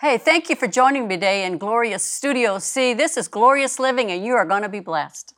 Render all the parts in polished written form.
Hey, thank you for joining me today in Glorious Studio C. This is Glorious Living, and you are going to be blessed.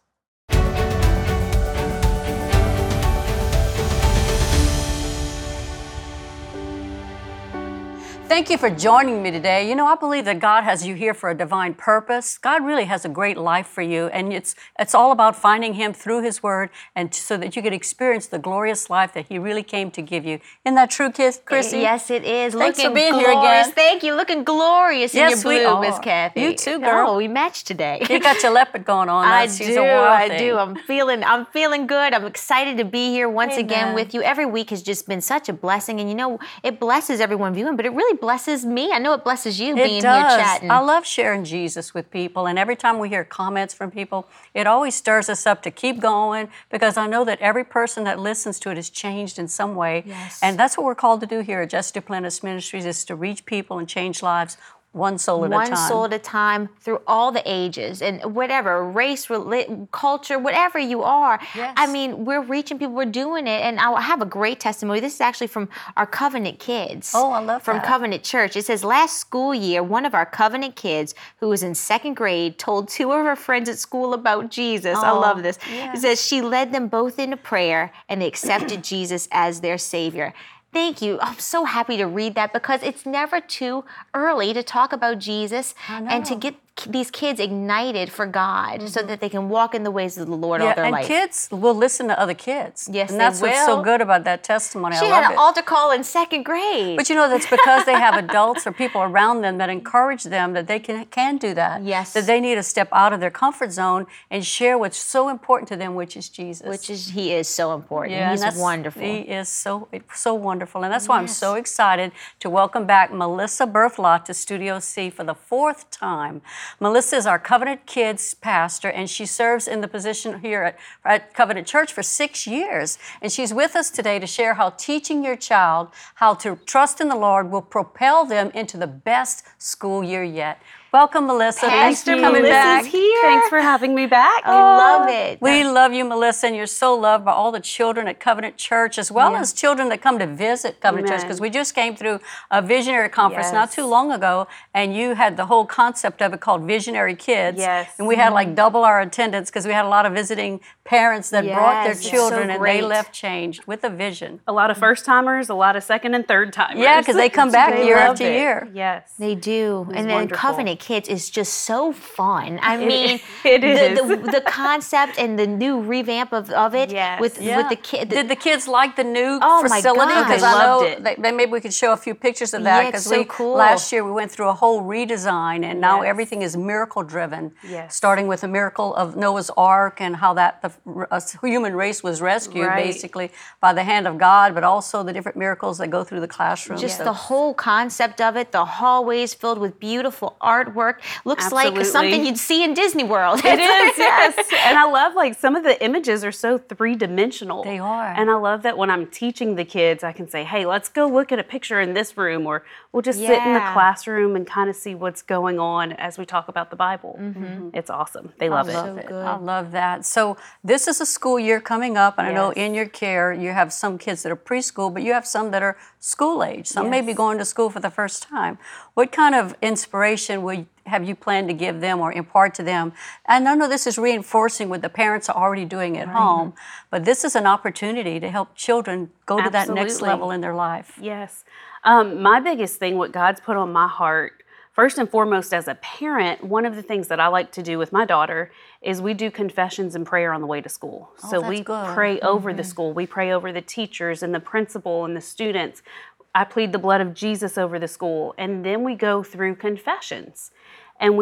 Thank you for joining me today. You know, I believe that God has you here for a divine purpose. God really has a great life for you, and it's all about finding Him through His Word, and so that you can experience the glorious life that He really came to give you. Isn't that true, Chrissy? Yes, it is. Thanks looking for being glorious. here again. Thank you. Looking glorious in your blue, Miss Kathy. You too, girl. Oh, we matched today. You got your leopard going on. I She's do. a wild I thing. do. I'm feeling good. I'm excited to be here once again with you. Every week has just been such a blessing, and you know, it blesses everyone viewing, but it really blesses me. I know it blesses you being here chatting. I love sharing Jesus with people, and every time we hear comments from people, it always stirs us up to keep going, because I know that every person that listens to it is changed in some way. Yes. And that's what we're called to do here at Just Duplantis Ministries, is to reach people and change lives one soul at a time. One soul at a time, through all the ages and whatever, race, culture, whatever you are. Yes. I mean, we're reaching people, we're doing it. And I have a great testimony. This is actually from our Covenant kids. Oh, I love From that. Covenant Church. It says, last school year, one of our Covenant kids who was in second grade told two of her friends at school about Jesus. I love this. yes. It says she led them both into prayer and they accepted Jesus as their Savior. Thank you. I'm so happy to read that, because it's never too early to talk about Jesus and to get these kids ignited for God so that they can walk in the ways of the Lord all their life. And kids will listen to other kids. Yes, and that's they what's so will. good about that testimony. She I had love an it. altar call in second grade. But you know, that's because they have adults or people around them that encourage them that they can do that. Yes. That they need to step out of their comfort zone and share what's so important to them, which is Jesus. He is so important. Yeah, He's wonderful. He is so wonderful. And that's why I'm so excited to welcome back Melissa Berthelot to Studio C for the fourth time. Melissa is our Covenant Kids pastor, and she serves in the position here at Covenant Church for 6 years. And she's with us today to share how teaching your child how to trust in the Lord will propel them into the best school year yet. Welcome, Melissa. Thanks for coming back. Here. Thanks for having me back. I love it. We love you, Melissa, and you're so loved by all the children at Covenant Church, as well as children that come to visit Covenant Church, because we just came through a visionary conference not too long ago, and you had the whole concept of it called Visionary Kids. Yes. And we had like double our attendance, because we had a lot of visiting parents that brought their Yes, it's children, so and they great. left changed with a vision. A lot of first timers, a lot of second and third timers. Yeah, because they come back They year love after it. year. Yes. They do. And then wonderful. Covenant Kids is just so fun. I mean, it is. The concept and the new revamp of it Yes. with the kid. Did the kids like the new Oh, my facility? gosh. Because They I know loved it. maybe we could show a few pictures of that, Yeah, it's because so cool. last year we went through a whole redesign, and now Yes. everything is miracle driven. Yes. Starting with the miracle of Noah's Ark and how the human race was rescued Right. basically by the hand of God, but also the different miracles that go through the classroom. Just So- the whole concept of it, the hallways filled with beautiful artwork. Looks like Absolutely. something you'd see in Disney World. It is, yes. And I love, like, some of the images are so three-dimensional. They are. And I love that when I'm teaching the kids, I can say, hey, let's go look at a picture in this room, or we'll just sit in the Yeah. classroom and kind of see what's going on as we talk about the Bible. It's awesome. They love it. So good. I love that. So this is a school year coming up, and I know Yes. in your care you have some kids that are preschool, but you have some that are school age. Some may be Yes. going to school for the first time. What kind of inspiration have you planned to give them or impart to them? And I know this is reinforcing what the parents are already doing at home, but this is an opportunity to help children go to that next Absolutely. level in their life. Yes. My biggest thing, what God's put on my heart, first and foremost as a parent, one of the things that I like to do with my daughter is we do confessions and prayer on the way to school. So that's we good. pray over the school. We pray over the teachers and the principal and the students. I plead the blood of Jesus over the school. And then we go through confessions. And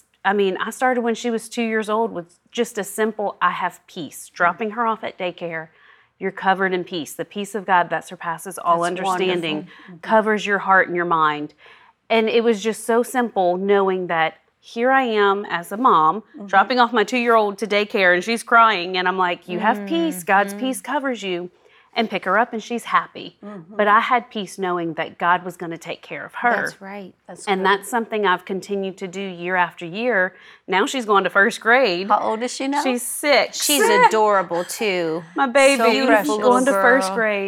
I started when she was 2 years old with just a simple, I have peace. Dropping her off at daycare, you're covered in peace. The peace of God that surpasses all That's understanding wonderful. covers your heart and your mind. And it was just so simple knowing that here I am as a mom, dropping off my 2-year-old to daycare, and she's crying. And I'm like, you have peace. God's peace covers you. And pick her up, and she's happy. But I had peace knowing that God was going to take care of her. That's right. And that's something I've continued to do year after year. Now she's going to first grade. How old is she now? She's 6. She's adorable too. My baby. So beautiful going to little first girl. grade.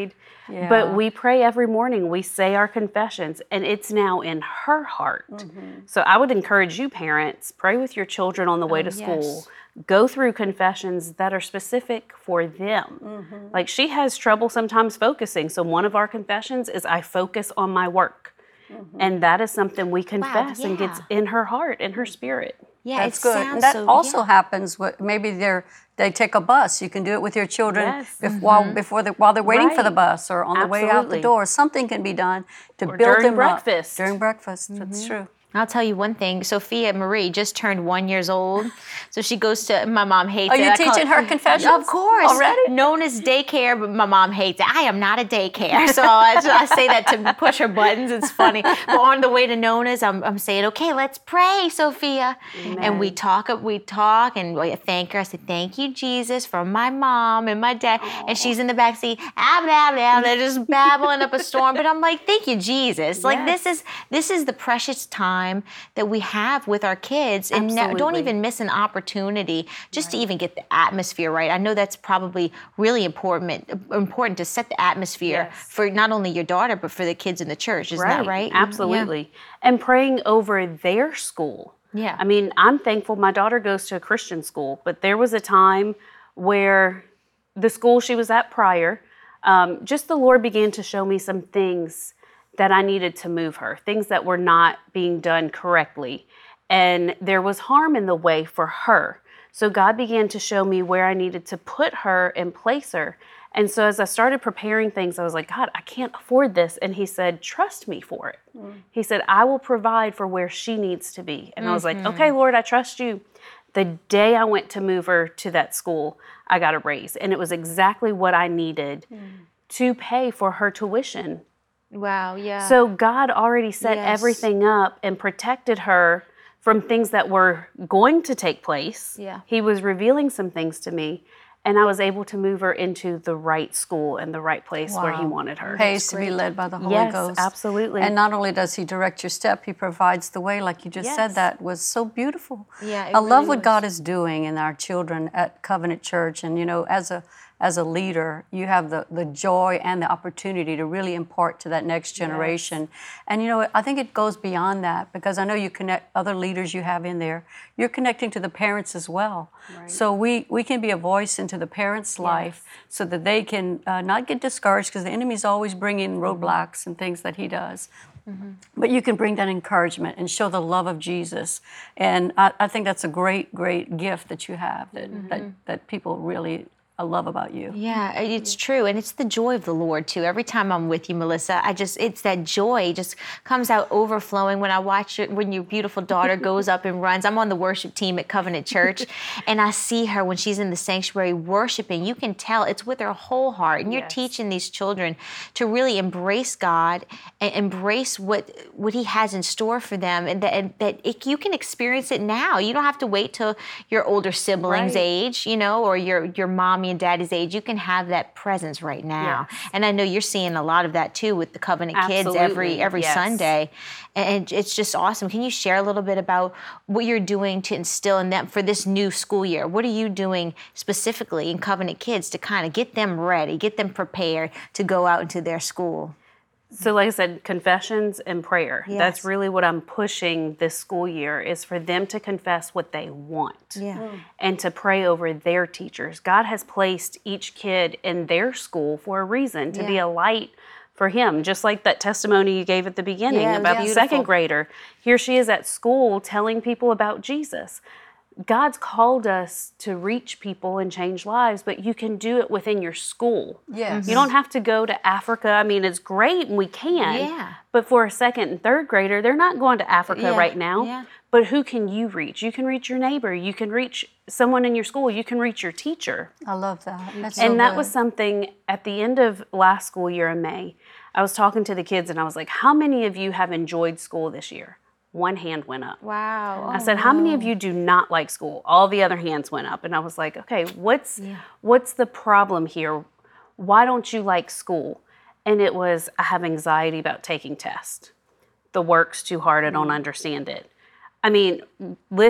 Yeah. But we pray every morning. We say our confessions, and it's now in her heart. So I would encourage you, parents, pray with your children on the way to school. yes. Go through confessions that are specific for them. Like, she has trouble sometimes focusing. So one of our confessions is, I focus on my work. And that is something we confess and gets yeah. in her heart, in her spirit. Yeah, That's it good. sounds And that so, also yeah. happens with maybe they take a bus. You can do it with your children Yes. while they're waiting for the Right. bus or on the way out the Absolutely. door. Something can be done to Or build during them breakfast. up. During breakfast. That's true. I'll tell you one thing. Sophia Marie just turned 1 year old, so she goes to. My mom hates Are it. you I call teaching it- her confessions? Of course. Already? Known as daycare, but my mom hates it. I am not a daycare, so I say that to push her buttons. It's funny. But on the way to Nona's, I'm saying, okay, let's pray, Sophia, and we talk, and we thank her. I said, thank you, Jesus, from my mom and my dad, and she's in the back seat, blah blah, they're just babbling up a storm. But I'm like, thank you, Jesus. Like this is the precious time that we have with our kids, and don't Absolutely. even miss an opportunity just to even get the atmosphere right. I know that's probably really important to set the atmosphere Yes. for not only your daughter but for the kids in the church. Isn't that right? Absolutely. And praying over their school. Yeah. I mean, I'm thankful my daughter goes to a Christian school, but there was a time where the school she was at prior, just the Lord began to show me some things that I needed to move her, things that were not being done correctly. And there was harm in the way for her. So God began to show me where I needed to put her and place her. And so as I started preparing things, I was like, God, I can't afford this. And he said, trust me for it. He said, I will provide for where she needs to be. And I was like, okay, Lord, I trust you. The day I went to move her to that school, I got a raise. And it was exactly what I needed to pay for her tuition. Wow. Yeah. So God already set Yes. everything up and protected her from things that were going to take place. Yeah. He was revealing some things to me, and I was able to move her into the right school and the right place where he Wow. wanted her. Pays to be led by the Holy Yes, Ghost. absolutely. And not only does he direct your step, he provides the way, like you just said. Yes. That was so beautiful. Yeah, it I love really what was. God is doing in our children at Covenant Church. And, as a leader, you have the joy and the opportunity to really impart to that next generation. And, I think it goes beyond that, because I know you connect other leaders you have in there. You're connecting to the parents as well. Right. So we can be a voice into the parents' life so that they can not get discouraged, because the enemy's always bringing roadblocks and things that he does. But you can bring that encouragement and show the love of Jesus. And I think that's a great, great gift that you have that people really love about you. Yeah, it's true. And it's the joy of the Lord, too. Every time I'm with you, Melissa, it's that joy just comes out overflowing when I watch it, when your beautiful daughter goes up and runs. I'm on the worship team at Covenant Church, and I see her when she's in the sanctuary worshiping. You can tell it's with her whole heart. And you're teaching these children to really embrace God and embrace what he has in store for them, and that you can experience it now. You don't have to wait till your older siblings' age, or your mommy and daddy's age. You can have that presence right now. Yes. And I know you're seeing a lot of that too with the Covenant kids Absolutely. every Yes. Sunday. And it's just awesome. Can you share a little bit about what you're doing to instill in them for this new school year? What are you doing specifically in Covenant Kids to kind of get them ready, get them prepared to go out into their school? So like I said, confessions and prayer. Yes. That's really what I'm pushing this school year, is for them to confess what they want. Yeah. And to pray over their teachers. God has placed each kid in their school for a reason, to be a light for him. Just like that testimony you gave at the beginning Yeah, it was about the beautiful. second grader. Here she is at school telling people about Jesus. God's called us to reach people and change lives, but you can do it within your school. Yes. You don't have to go to Africa. I mean, it's great and we can. Yeah. But for a second and third grader, they're not going to Africa Yeah, right now. yeah. But who can you reach? You can reach your neighbor. You can reach someone in your school. You can reach your teacher. I love that. That's And so that good. was something at the end of last school year in May. I was talking to the kids and I was like, how many of you have enjoyed school this year? One hand went up. Wow. I said, how many of you do not like school? All the other hands went up. And I was like, okay, what's the problem here? Why don't you like school? And it was, I have anxiety about taking tests. The work's too hard. I don't understand it. I mean,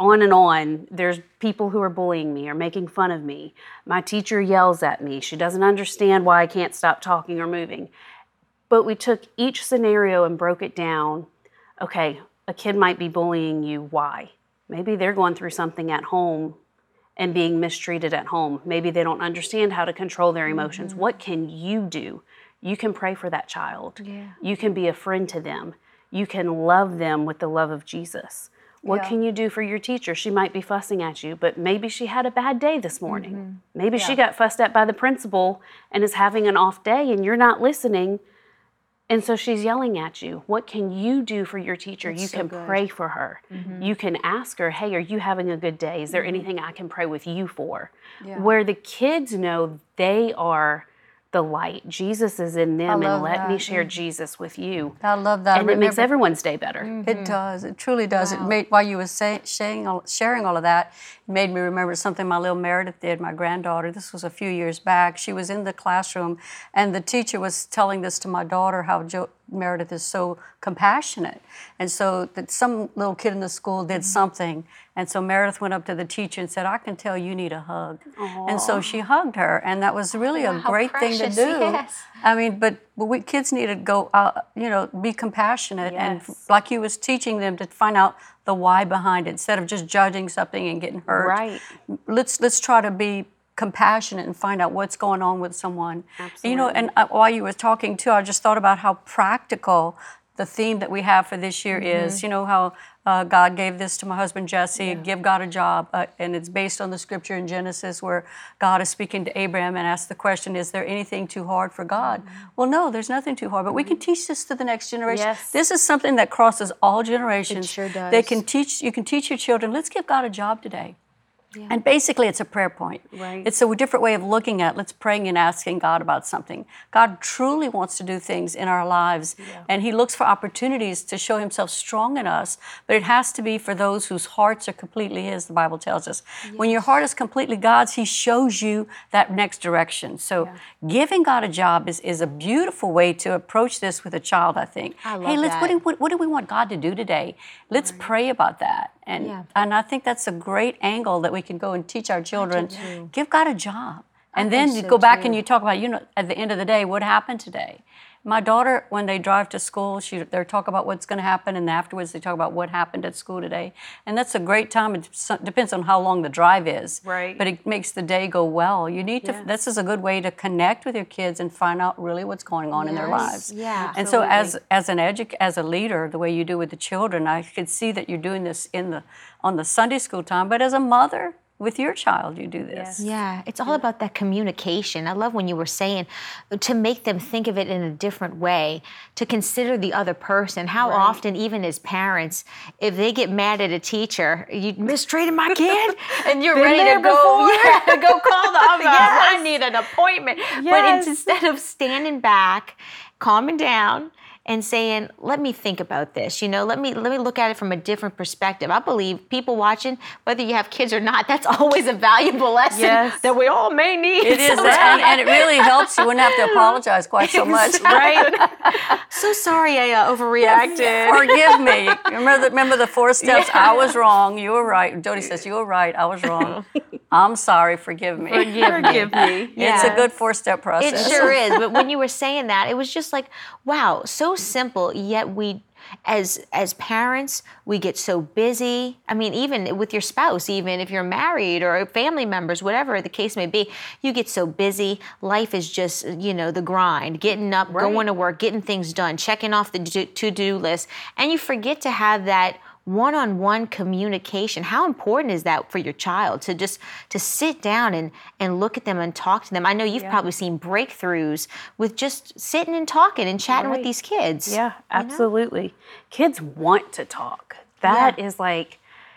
on and on. There's people who are bullying me or making fun of me. My teacher yells at me. She doesn't understand why I can't stop talking or moving. But we took each scenario and broke it down. Okay, a kid might be bullying you. Why? Maybe they're going through something at home and being mistreated at home. Maybe they don't understand how to control their emotions. What can you do? You can pray for that child. You can be a friend to them. You can love them with the love of Jesus. What can you do for your teacher? She might be fussing at you, but maybe she had a bad day this morning. Maybe she got fussed at by the principal and is having an off day and you're not listening. And so she's yelling at you. What can you do for your teacher? You can pray for her. You can ask her, hey, are you having a good day? Is there anything I can pray with you for? Where the kids know they are the light. Jesus is in them, and let me share Jesus with you. I love that. And it makes everyone's day better. It does. It truly does. It made, while you were sharing all of that, it made me remember something my little Meredith did, my granddaughter. This was a few years back. She was in the classroom, and the teacher was telling this to my daughter, how Meredith is so compassionate. And so that some little kid in the school did something. And so Meredith went up to the teacher and said, I can tell you need a hug. And so she hugged her. And that was really a great thing to do. Yes. I mean, but we kids need to go out, be compassionate. And like you was teaching them to find out the why behind it instead of just judging something and getting hurt. Right. Let's try to be compassionate and find out what's going on with someone. Absolutely. And while you were talking too, I just thought about how practical the theme that we have for this year is. You know how God gave this to my husband Jesse, give God a job, and it's based on the scripture in Genesis where God is speaking to Abraham and asks the question, is there anything too hard for God? Well, no, there's nothing too hard, but we can teach this to the next generation. Yes. This is something that crosses all generations. It sure does. You can teach your children, let's give God a job today. And basically, it's a prayer point. Right. It's a different way of looking at, let's praying and asking God about something. God truly wants to do things in our lives, and He looks for opportunities to show Himself strong in us, but it has to be for those whose hearts are completely His, the Bible tells us. When your heart is completely God's, He shows you that next direction. So giving God a job is a beautiful way to approach this with a child, I think. I love hey, that. what do we want God to do today? Let's pray about that. And I think that's a great angle that we can go and teach our children. Give God a job. And then you go back and you talk about, at the end of the day, what happened today? My daughter, when they drive to school, they talk about what's going to happen, and afterwards they talk about what happened at school today. And that's a great time. It depends on how long the drive is. Right. But it makes the day go well. You need to. This is a good way to connect with your kids and find out really what's going on in their lives. Yeah. And so as a leader, the way you do with the children, I could see that you're doing this on the Sunday school time, but as a mother, with your child, you do this. Yeah, it's all about that communication. I love when you were saying to make them think of it in a different way, to consider the other person. How often, even as parents, if they get mad at a teacher, you mistreated my kid, and you're ready to go call the office. I need an appointment. But instead of standing back, calming down, and saying, let me think about this, let me look at it from a different perspective. I believe people watching, whether you have kids or not, that's always a valuable lesson that we all may need. It is, and it really helps. You wouldn't have to apologize quite so much. Right? So sorry I overreacted. Forgive me. Remember the 4 steps? I was wrong. You were right. Jody says, you were right. I was wrong. I'm sorry. Forgive me. Forgive me. It's a good 4-step process. It sure is. But when you were saying that, it was just like, wow, so simple, yet we, as parents, we get so busy. I mean, even with your spouse, even if you're married or family members, whatever the case may be, you get so busy. Life is just, the grind, getting up, going to work, getting things done, checking off the to-do list, and you forget to have that one-on-one communication. How important is that for your child to sit down and look at them and talk to them? I know you've probably seen breakthroughs with just sitting and talking and chatting with these kids. Yeah, absolutely. Kids want to talk. That is like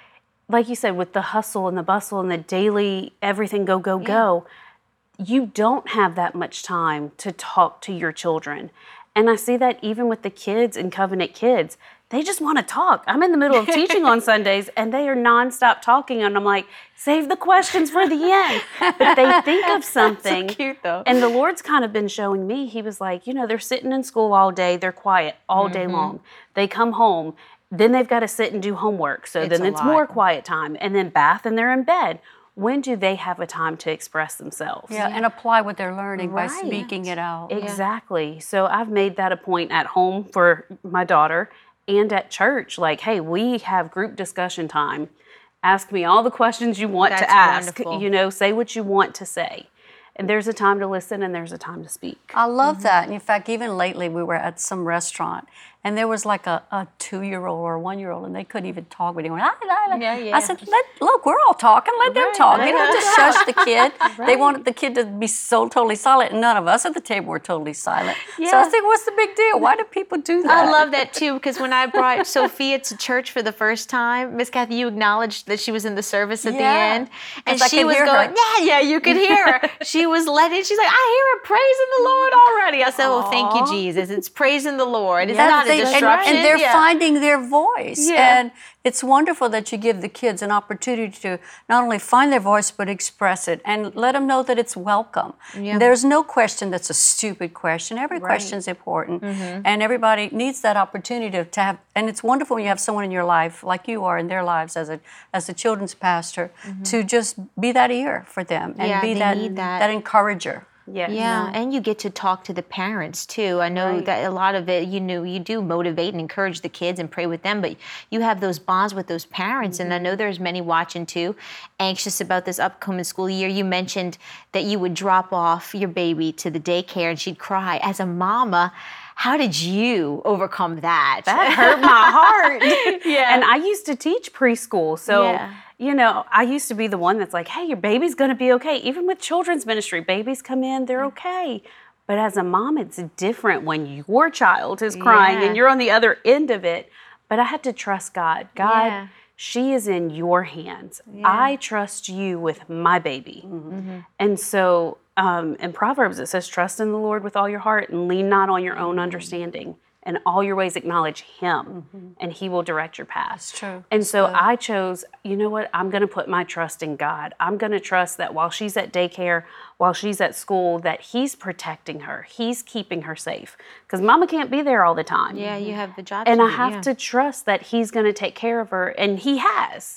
you said, with the hustle and the bustle and the daily everything go, you don't have that much time to talk to your children. And I see that even with the kids in Covenant Kids. They just want to talk. I'm in the middle of teaching on Sundays, and they are nonstop talking, and I'm like, save the questions for the end. But they think of something. So cute, though. And the Lord's kind of been showing me, He was like, they're sitting in school all day, they're quiet all day long. They come home, Then they've got to sit and do homework. So It's then a it's lot. more quiet time. And then bath and they're in bed. When do they have a time to express themselves? Yeah, and apply what they're learning by Right. speaking it out. Exactly. So I've made that a point at home for my daughter and at church. Like, hey, we have group discussion time. Ask me all the questions you want to That's ask. wonderful. You know, say what you want to say. And there's a time to listen and there's a time to speak. I love that. And in fact, even lately, we were at some restaurant, and there was like a 2-year-old or a 1-year-old, and they couldn't even talk. But they went, "Ah, ah, ah." Yeah. I said, look, we're all talking. Let them talk. You don't just shush the kid. They wanted the kid to be so totally silent, and none of us at the table were totally silent. So I Yeah. think, what's the big deal? Why do people do that? I love that too, because when I brought Sophia to church for the first time, Miss Kathy, you acknowledged that she was in the service at the Yeah. end, and 'Cause I she could was hear going, her. yeah, you could hear her. She was letting. She's like, I hear her praising the Lord already. I said, oh, thank you, Jesus. It's praising the Lord. It's not a They- disruption. and they're Yeah. finding their voice. Yeah. And it's wonderful that you give the kids an opportunity to not only find their voice, but express it and let them know that it's welcome. Yeah. There's no question that's a stupid question. Every question's important. And everybody needs that opportunity to have, and it's wonderful when you have someone in your life, like you are in their lives as a children's pastor, to just be that ear for them and Yeah, be they need that. that encourager. Yes. Yeah, and you get to talk to the parents too. I know Right. that a lot of it, you do motivate and encourage the kids and pray with them, but you have those bonds with those parents. And I know there's many watching too, anxious about this upcoming school year. You mentioned that you would drop off your baby to the daycare and she'd cry. As a mama, how did you overcome that? That hurt my heart. Yeah. And I used to teach preschool. So, Yeah. you know, I used to be the one that's like, hey, your baby's going to be okay. Even with children's ministry, babies come in, they're okay. But as a mom, it's different when your child is crying Yeah. and you're on the other end of it. But I had to trust God. God, Yeah. she is in your hands. I trust you with my baby. And so in Proverbs, it says, trust in the Lord with all your heart and lean not on your own understanding. And all your ways acknowledge him, and he will direct your path. That's true. And so I chose, you know what? I'm going to put my trust in God. I'm going to trust that while she's at daycare, while she's at school, that he's protecting her. He's keeping her safe. Because mama can't be there all the time. Yeah, you have the job And to I do, have yeah. to trust that he's going to take care of her. And he has.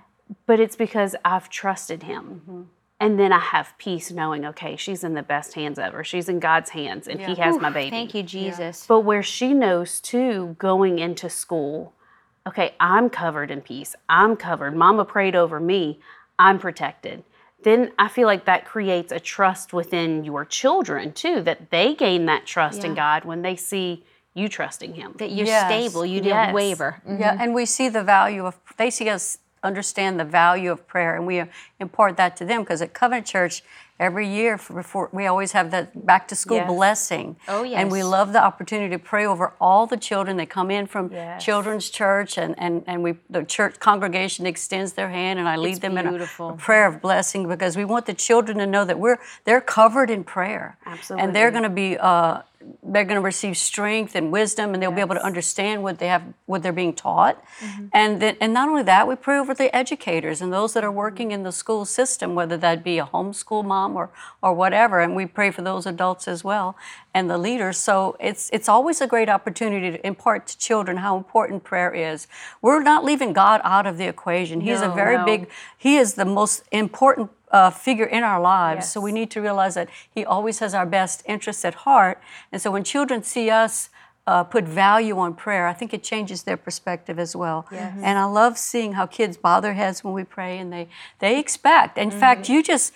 But it's because I've trusted him. And then I have peace knowing, okay, she's in the best hands ever. She's in God's hands, and he has my baby. Thank you, Jesus. But where she knows too, going into school, okay, I'm covered in peace. I'm covered. Mama prayed over me. I'm protected. Then I feel like that creates a trust within your children too, that they gain that trust in Yeah. God when they see you trusting him. That you're Yes. stable, you didn't Yes. waver. Yeah, and we see the value of, they see us understand the value of prayer, and we impart that to them, because at Covenant Church, every year before we always have that back to school Yes. blessing. Oh, And we yes. love the opportunity to pray over all the children that come in from Yes. children's church, and the church congregation extends their hand, and I lead It's them in beautiful. a prayer of blessing, because we want the children to know that they're covered in prayer. Absolutely. And they're going to be they're going to receive strength and wisdom, and they'll be able to understand what they're being taught. And not only that, we pray over the educators and those that are working in the school system, whether that be a homeschool mom or whatever. And we pray for those adults as well and the leaders. So it's always a great opportunity to impart to children how important prayer is. We're not leaving God out of the equation. He's a very No. big. He is the most important figure in our lives. Yes. So we need to realize that he always has our best interests at heart. And so when children see us put value on prayer, I think it changes their perspective as well. Yes. And I love seeing how kids bow their heads when we pray, and they expect. In fact,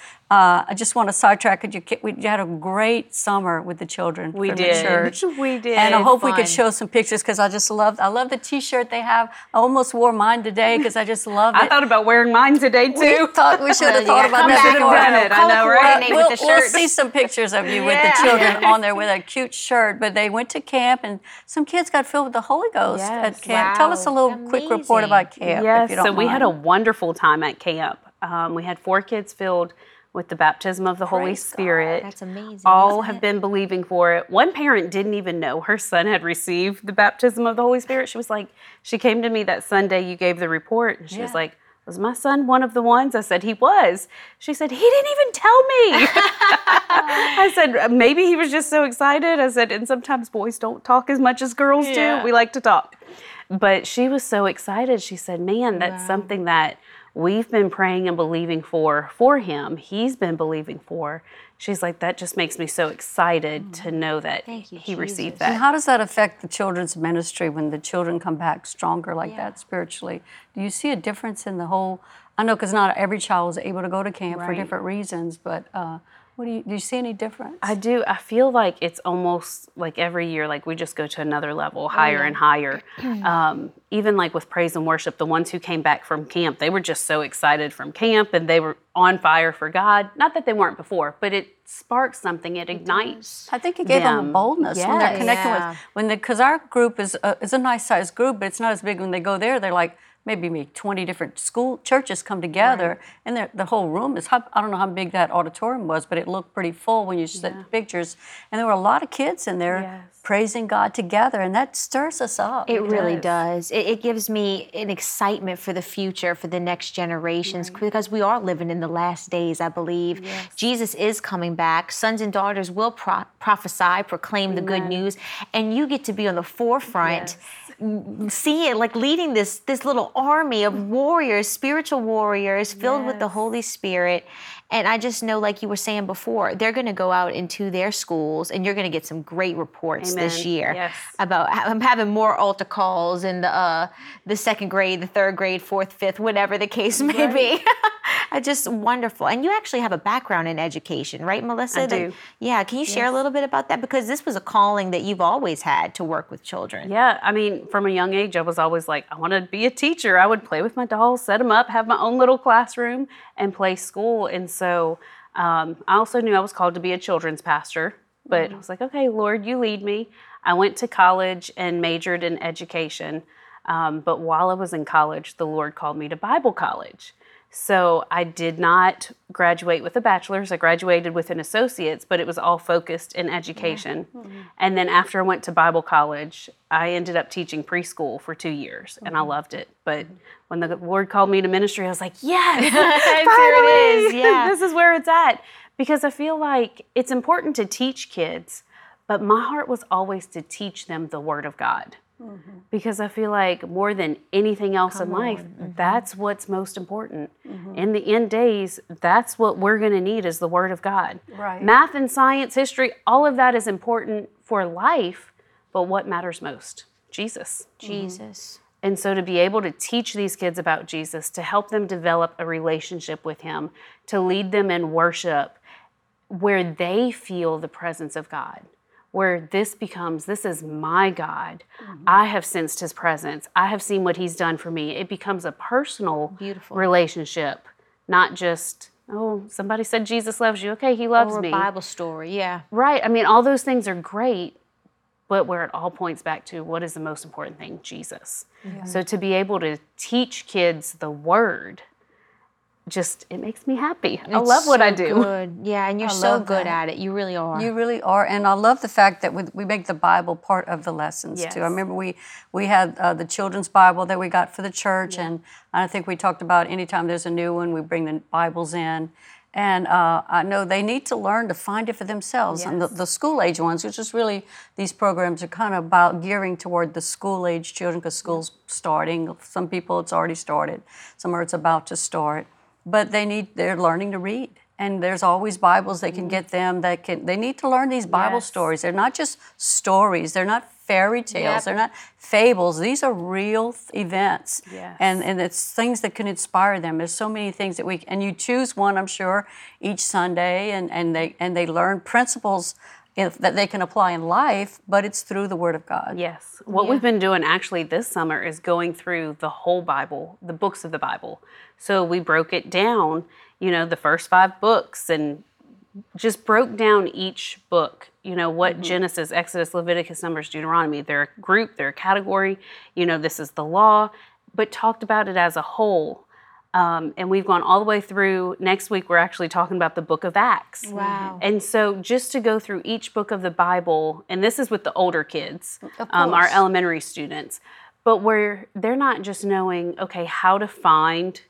I just want to sidetrack it. We had a great summer with the children We from did. the church. We did. And I hope we Fun. could show some pictures, because I love the T-shirt they have. I almost wore mine today because I just love it. I thought about wearing mine today we too. thought we should have You thought gotta about come that back before. done it. I color know, right? coordinate with the We'll shirt. see some pictures of you with Yeah. the children on there with a cute shirt. But they went to camp, and some kids got filled with the Holy Ghost Yes. at camp. Tell us a little quick report Amazing. about camp, Yes, if you don't so we had a mind. wonderful time at camp. We had 4 kids filled with the baptism of the Holy Praise God. Spirit. That's amazing. All isn't have it? been believing for it. One parent didn't even know her son had received the baptism of the Holy Spirit. She was like, she came to me that Sunday you gave the report, and she was Yeah. like, Was my son one of the ones? I said, he was. She said, he didn't even tell me. I said, maybe he was just so excited. I said, and sometimes boys don't talk as much as girls do. We like to talk. But she was so excited. She said, man, that's something that we've been praying and believing for him. He's been believing for. She's like, that just makes me so excited to know that he received that. And how does that affect the children's ministry when the children come back stronger like that spiritually? Do you see a difference in the whole? I know because not every child is able to go to camp for different reasons, but do you see any difference? I do. I feel like it's almost like every year, like we just go to another level, higher and higher. Even like with praise and worship, the ones who came back from camp, they were just so excited from camp and they were on fire for God. Not that they weren't before, but it sparks something. It ignites. I think it gave them a boldness when they're connecting with, because our group is a nice sized group, but it's not as big. When they go there, they're like, maybe 20 different churches come together, and the whole room is, I don't know how big that auditorium was, but it looked pretty full when you sent the pictures. And there were a lot of kids in there praising God together, and that stirs us up. It really does. It gives me an excitement for the future, for the next generations, because we are living in the last days, I believe. Jesus is coming back. Sons and daughters will prophesy, proclaim the good news, and you get to be on the forefront. See it like leading this little army of warriors, spiritual warriors filled with the Holy Spirit. And I just know, like you were saying before, they're going to go out into their schools, and you're going to get some great reports this year about having more altar calls in the second grade, the third grade, fourth, fifth, whatever the case may be. Just wonderful. And you actually have a background in education, right, Melissa? I do. Yeah. Can you share a little bit about that? Because this was a calling that you've always had to work with children. Yeah. I mean, from a young age, I was always like, I want to be a teacher. I would play with my dolls, set them up, have my own little classroom, and play school. And so I also knew I was called to be a children's pastor. But I was like, okay, Lord, you lead me. I went to college and majored in education. But while I was in college, the Lord called me to Bible college. So I did not graduate with a bachelor's. I graduated with an associate's, but it was all focused in education. And then after I went to Bible college, I ended up teaching preschool for 2 years, and I loved it. But when the Lord called me to ministry, I was like, yes, Here it is. Yeah. this is where it's at. Because I feel like it's important to teach kids, but my heart was always to teach them the Word of God. Because I feel like more than anything else in life, that's what's most important. In the end days, that's what we're going to need is the Word of God. Math and science, history, all of that is important for life, but what matters most? Jesus. And so to be able to teach these kids about Jesus, to help them develop a relationship with Him, to lead them in worship where they feel the presence of God, where this is my God. I have sensed His presence. I have seen what He's done for me. It becomes a personal relationship, not just, oh, somebody said Jesus loves you. Okay, He loves me. Or a Bible story, Right. I mean, all those things are great, but where it all points back to what is the most important thing? Jesus. So to be able to teach kids the Word, it makes me happy. I love what I do. Good. Yeah, and you're so good at it. You really are. You really are. And I love the fact that we make the Bible part of the lessons, too. I remember we had the children's Bible that we got for the church, and I think we talked about anytime there's a new one, we bring the Bibles in. And I know they need to learn to find it for themselves. And the school-age ones, which is really, these programs are kind of about gearing toward the school-age children because school's starting. Some people, it's already started. Some are it's about to start. But they're learning to read. And there's always Bibles they can get them they need to learn these Bible stories. They're not just stories. They're not fairy tales. They're not fables. These are real events. And it's things that can inspire them. There's so many things that and you choose one, I'm sure, each Sunday, and they learn principles that they can apply in life, but it's through the Word of God. Yes. What we've been doing actually this summer is going through the whole Bible, the books of the Bible. So we broke it down, the first 5 books, and just broke down each book, what Genesis, Exodus, Leviticus, Numbers, Deuteronomy, they're a group, they're a category, this is the law, but talked about it as a whole. And we've gone all the way through. Next week, we're actually talking about the book of Acts. Wow. And so just to go through each book of the Bible, and this is with the older kids, our elementary students, but where they're not just knowing, okay, how to find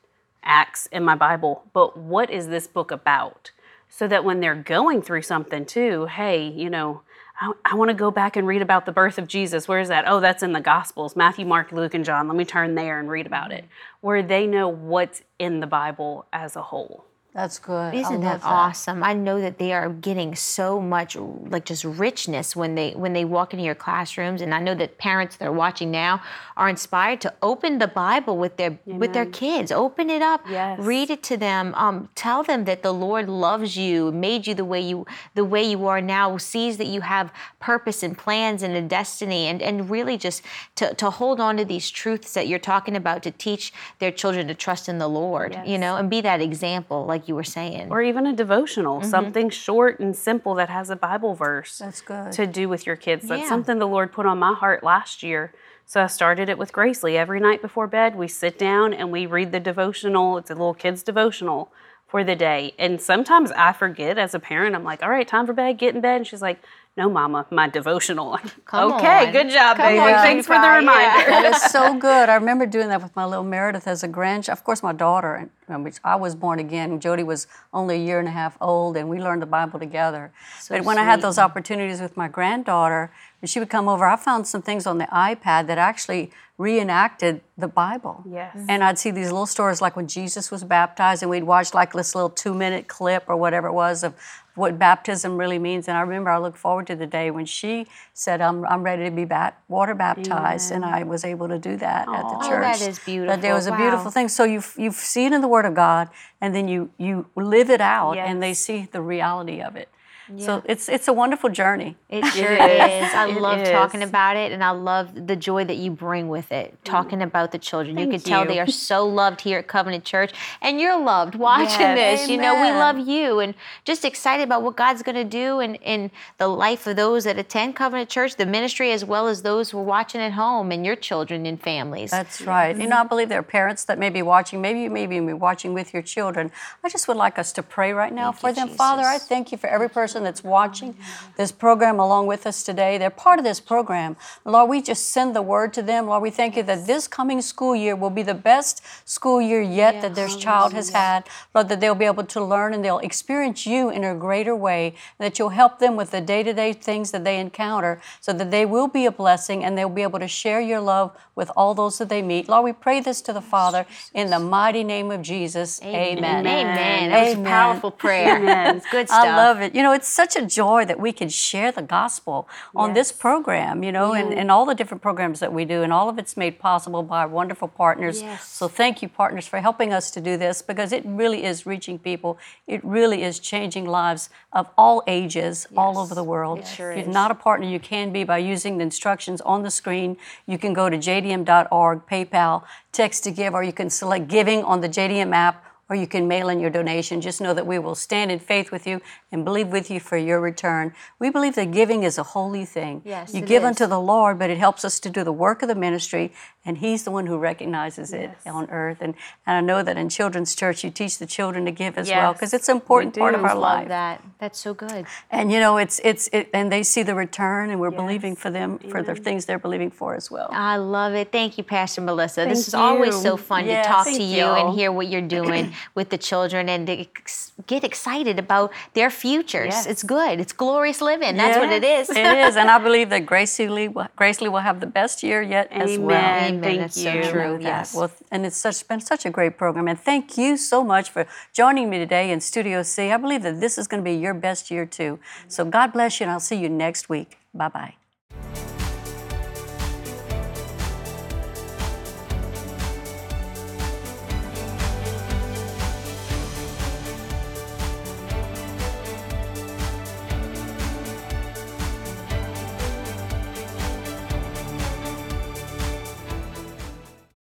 Acts in my Bible, but what is this book about? So that when they're going through something too, hey, you know, I want to go back and read about the birth of Jesus. Where is that? Oh, that's in the Gospels, Matthew, Mark, Luke, and John. Let me turn there and read about it, where they know what's in the Bible as a whole. That's good. Isn't that awesome? I know that they are getting so much like just richness when they walk into your classrooms, and I know that parents that are watching now are inspired to open the Bible with their kids. Open it up, Yes. read it to them. Tell them that the Lord loves you, made you the way you are now, sees that you have purpose and plans and a destiny, and really just to hold on to these truths that you're talking about, to teach their children to trust in the Lord, Yes. you know, and be that example, like you were saying. Or even a devotional, something short and simple that has a Bible verse. That's good. To do with your kids. That's Yeah. something the Lord put on my heart last year. So I started it with Gracely. Every night before bed, we sit down and we read the devotional. It's a little kid's devotional for the day. And sometimes I forget as a parent. I'm like, all right, time for bed, get in bed. And she's like, no, Mama, my devotional. Come okay, on. good job, Come baby. on, Thanks for the Jennifer. reminder. That is so good. I remember doing that with my little Meredith as a grandchild. Of course, my daughter, which I was born again. Jody was only a year and a half old, and we learned the Bible together. But when I had those opportunities with my granddaughter, when she would come over, I found some things on the iPad that actually reenacted the Bible. Yes. And I'd see these little stories like when Jesus was baptized, and we'd watch like this little 2-minute clip or whatever it was of what baptism really means. And I remember I looked forward to the day when she said, I'm ready to be water baptized. And I was able to do that at the church. that is beautiful. That day was a Wow. beautiful thing. So you've seen in the Word of God, and then you live it out, Yes. and they see the reality of it. So it's a wonderful journey. It sure is. I It love talking is. about it, and I love the joy that you bring with it, talking about the children. You Thank can tell you. they are so loved here at Covenant Church, and you're loved watching Yes. this. You know, we Amen. love you, and just excited about what God's going to do in the life of those that attend Covenant Church, the ministry, as well as those who are watching at home, and your children and families. That's right. You know, I believe there are parents that may be watching, maybe you may be watching with your children. I just would like us to pray right now for you, them. Jesus. Father, I thank you for every person that's watching this program along with us today. They're part of this program. Lord, we just send the word to them. Lord, we thank you that this coming school year will be the best school year yet that their child has had. Lord, that they'll be able to learn and they'll experience you in a greater way, and that you'll help them with the day-to-day things that they encounter so that they will be a blessing and they'll be able to share your love with all those that they meet. Lord, we pray this to the Father in the mighty name of Jesus. Amen. Amen. That was a Amen. powerful prayer. Amen. It's good stuff. I love it. You know, it's such a joy that we can share the gospel on this program, you know, and all the different programs that we do, and all of it's made possible by our wonderful partners. Yes. So thank you, partners, for helping us to do this, because it really is reaching people. It really is changing lives of all ages all over the world. It sure If you're is. not a partner, you can be by using the instructions on the screen. You can go to jdm.org, PayPal, text to give, or you can select giving on the JDM app, or you can mail in your donation. Just know that we will stand in faith with you and believe with you for your return. We believe that giving is a holy thing. Yes, you it give is. unto the Lord, but it helps us to do the work of the ministry, and He's the one who recognizes it on earth. And I know that in Children's Church, you teach the children to give as well, Yes, because it's an important we part do. of our Love life. that. That's so good. And you know, and they see the return, and we're believing for them for the things they're believing for as well. I love it. Thank you, Pastor Melissa. This Thank is always you. so fun Yes, to talk thank to you you. and hear what you're doing with the children and to get excited about their futures. Yes. It's good. It's glorious living. That's what it is. It is, and I believe that Gracely will have the best year yet as well. Amen. Amen. Thank That's so you. true. Know that. Yes. Well, and it's been such a great program. And thank you so much for joining me today in Studio C. I believe that this is going to be your best year too. So God bless you, and I'll see you next week. Bye-bye.